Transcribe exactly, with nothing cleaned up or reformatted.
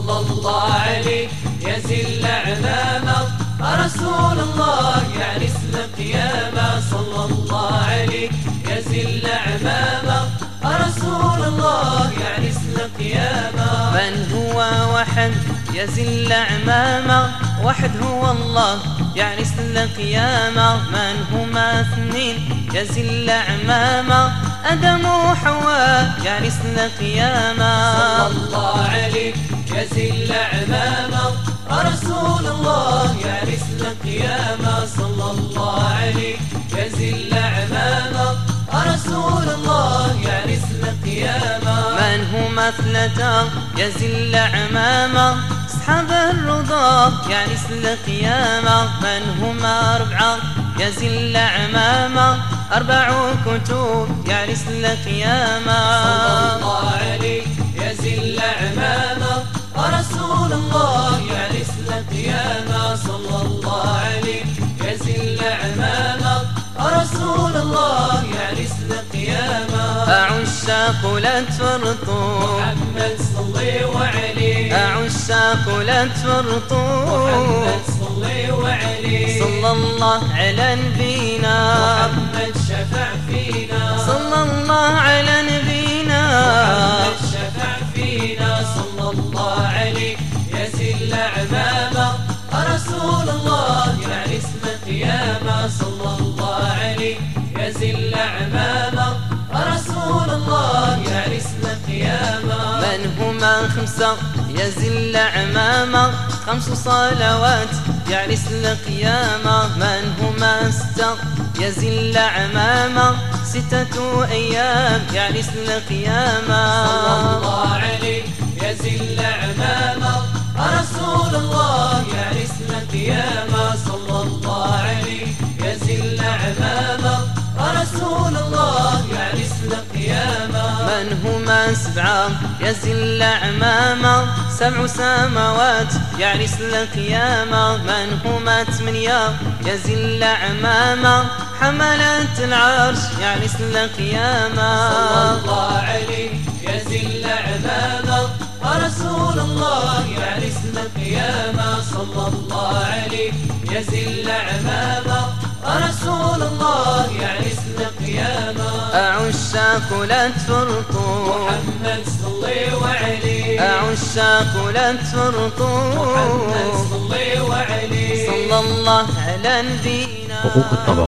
صلى الله عليك يا ذي العمامة رسول الله يعني اسم القيامة. صلى الله عليك يا ذي العمامة رسول الله يعني اسم القيامة. من هو وحد يا ذي العمامة وحد هو الله يعني اسم القيامة. من هما اثنين يا ذي العمامة آدم وحواء يعني اسم القيامة. صلى الله عليك يا ذي العمامة رسول الله يعني اسم القيامة. صلى الله عليك يا ذي العمامة رسول الله يعني اسم القيامة. من هما ثلاثة يا ذي العمامة أصحاب الرضا يعني اسم القيامة. من هما أربعة يا ذي العمامة أربع كتب يعني اسم القيامة. صلى الله عليك يا ذي العمامة رسول الله يعني اسم القيامة. صلى الله عليك يا ذي العمامة رسول الله يعني اسم القيامة. أعشاق لا تفرطوا محمد صلي وعليه. أعشاق لا تفرطوا محمد صلي وعليه. صلى الله على نبينا محمد شفع فينا. صلى الله على نبينا محمد شفع فينا. صلى الله عليك يا ذي العمامة رسول الله يعني اسم القيامة. صلى الله عليك يا ذي العمامة رسول الله يعني اسم القيامة. من هما خمسة يا ذي العمامة خمس صلوات يعني اسم القيامة. من هما ستة يا ذي العمامة ستة أيام يعني اسم القيامة. صلى الله عليك يا ذي العمامة رسول الله يعني اسم القيامة. صلى الله عليك يا ذي العمامة رسول الله يعني اسم القيامة. من هما سبعة يا ذي العمامة سبع سماوات يعني اسم القيامة. من هما ثمانية يا ذي العمامة حملة العرش يعني اسم القيامة. صلى الله عليك يا ذي العمامة رسول الله يعني اسم القيامة. صلى الله عليك يا ذي العمامة رسول الله يعني اسم القيامة. أعشاق لا تفرطوا محمد صلي وعليه. أعشاق لا تفرطوا محمد صلي وعليه. صلى الله على نبينا. حقوق الطبع.